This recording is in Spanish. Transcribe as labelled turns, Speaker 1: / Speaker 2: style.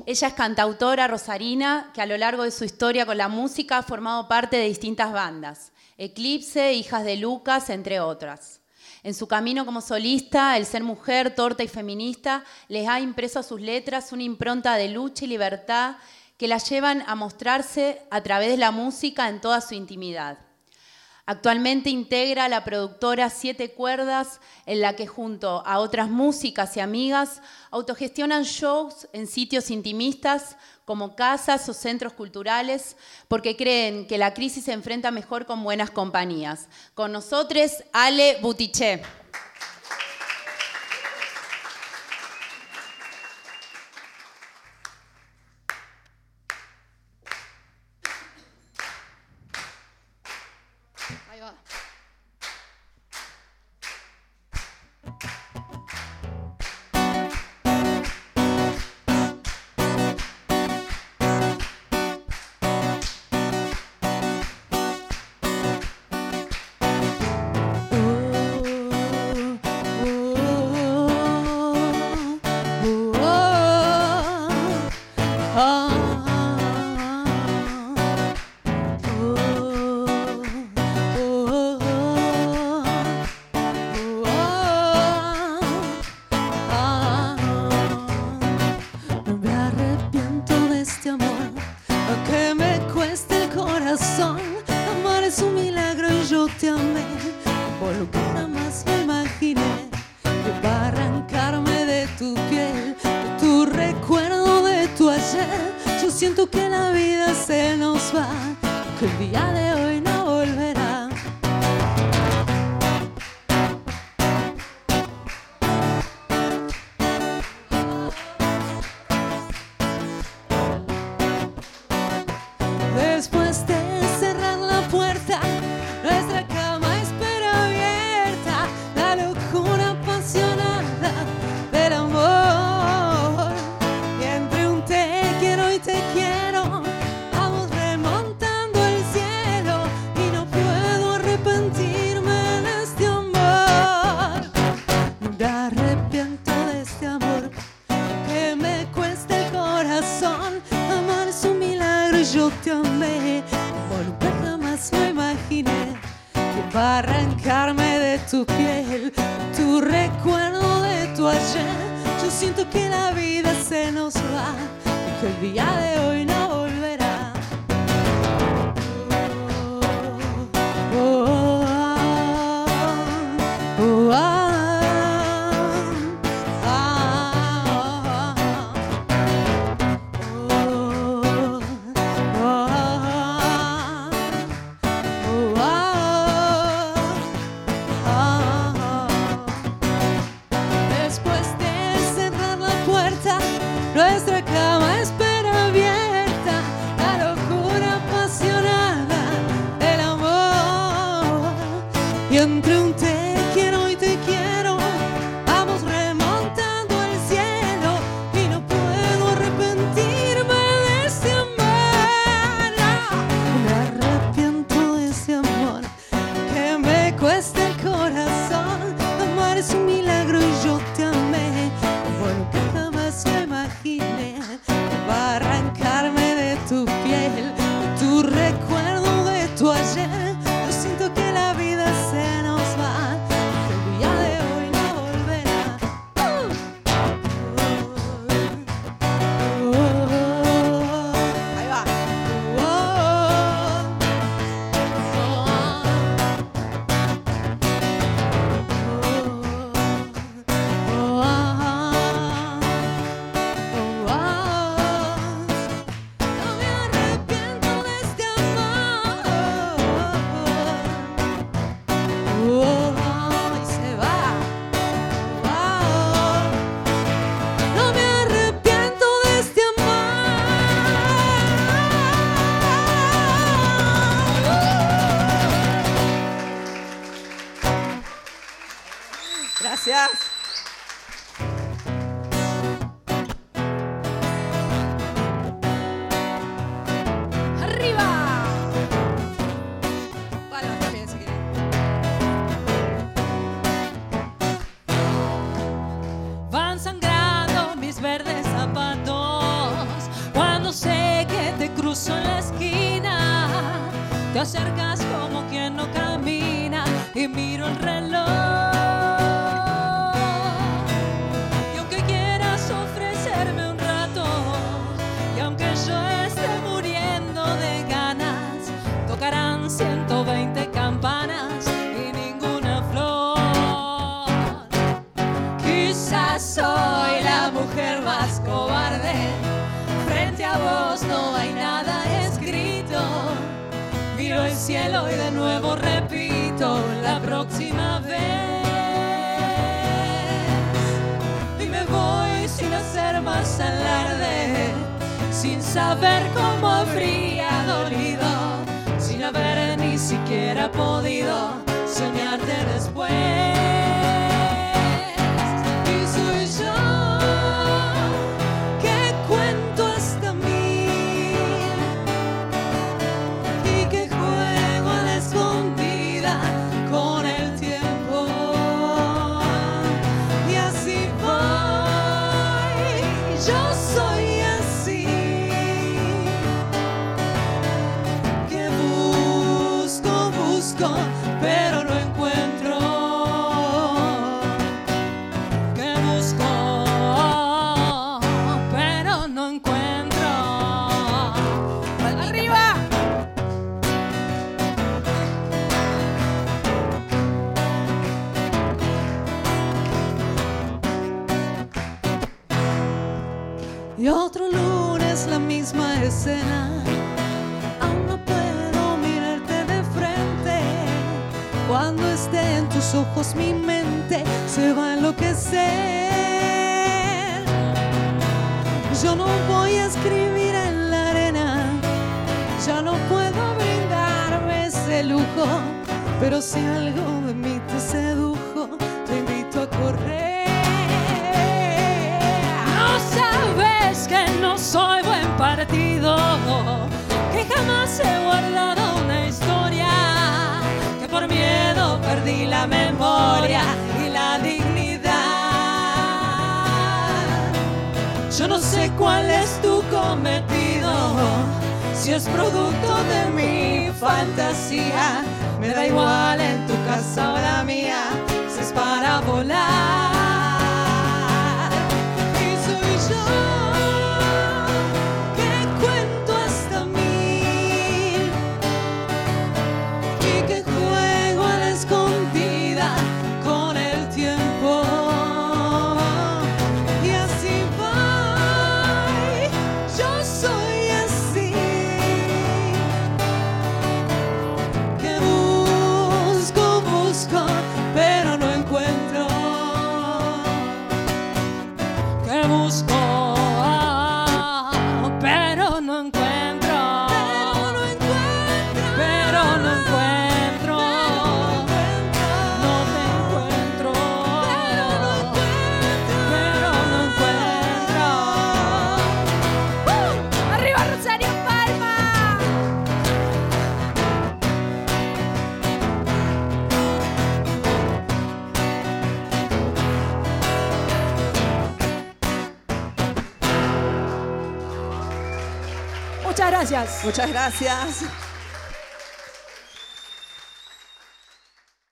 Speaker 1: Ella es cantautora rosarina que a lo largo de su historia con la música ha formado parte de distintas bandas, Eclipse, Hijas de Lucas, entre otras. En su camino como solista, el ser mujer, torta y feminista les ha impreso a sus letras una impronta de lucha y libertad que la llevan a mostrarse a través de la música en toda su intimidad. Actualmente integra la productora Siete Cuerdas, en la que junto a otras músicas y amigas autogestionan shows en sitios intimistas como casas o centros culturales, porque creen que la crisis se enfrenta mejor con buenas compañías. Con nosotros, Ale Butiche.
Speaker 2: Ahí va. Amar es un milagro y yo te amé por lo que jamás me imaginé. Que va a arrancarme de tu piel, de tu recuerdo, de tu ayer. Yo siento que la vida se nos va, que el día de hoy no volverá. Después de cerrar la puerta, nuestra cama espera abierta, la locura apasionada del amor. Y entre un te quiero y te quiero, vamos remontando el cielo y no puedo arrepentirme de este amor. No me arrepiento de este amor que me cuesta el corazón. Amar es un milagro y yo te amé como nunca jamás lo imaginé. Que va a arrancarme de tu piel, de tu recuerdo, de tu ayer. Yo siento que la vida se nos va y que el día de hoy no volverá. Oh, oh, oh, oh, oh, oh. Nuestra cama espera abierta, la locura apasionada del amor. Y entre un te quiero y te quiero, vamos remontando el cielo y no puedo arrepentirme de ese amor. No me arrepiento de ese amor que me cuesta el corazón. Amar es un milagro y yo te amé como nunca jamás lo imaginé. acercas como quien no camina y miro el reloj. Y aunque quieras ofrecerme un rato, y aunque yo esté muriendo de ganas, tocarán 120 campanas y ninguna flor. Quizás soy la mujer más cobarde, frente a vos no hay nada escrito. Miro el cielo y de nuevo repito la próxima vez. Y me voy sin hacer más alarde, sin saber cómo habría dolido, sin haber ni siquiera podido soñarte después. Y soy yo que cuento hasta 1000 y que juego a la escondida con el tiempo. Y así voy, yo soy así, que busco, pero no encuentro. Que busco, pero no encuentro. ¡Arriba! Y otro lunes la misma escena. Aún no puedo mirarte de frente. Cuando esté en tus ojos mi mente se va a enloquecer. Yo no voy a escribir en la arena, ya no puedo brindarme ese lujo, pero si algo de mí te sedujo, te invito a correr. No sabes que no soy buen partido, que jamás he guardado una historia, que por miedo perdí la memoria y la dignidad. Yo no sé cuál es tu cometido, si es producto de mi fantasía. Me da igual en tu casa o la mía, si es para volar. Y soy yo que cuento hasta 1000 y que juego a la escondida con el tiempo. Y así voy, yo soy así, que busco, pero no encuentro. Que busco, pero no encuentro. Pero no encuentro. No te encuentro. Pero no encuentro. ¡Arriba Rosario Palma! Muchas gracias.
Speaker 3: Muchas gracias.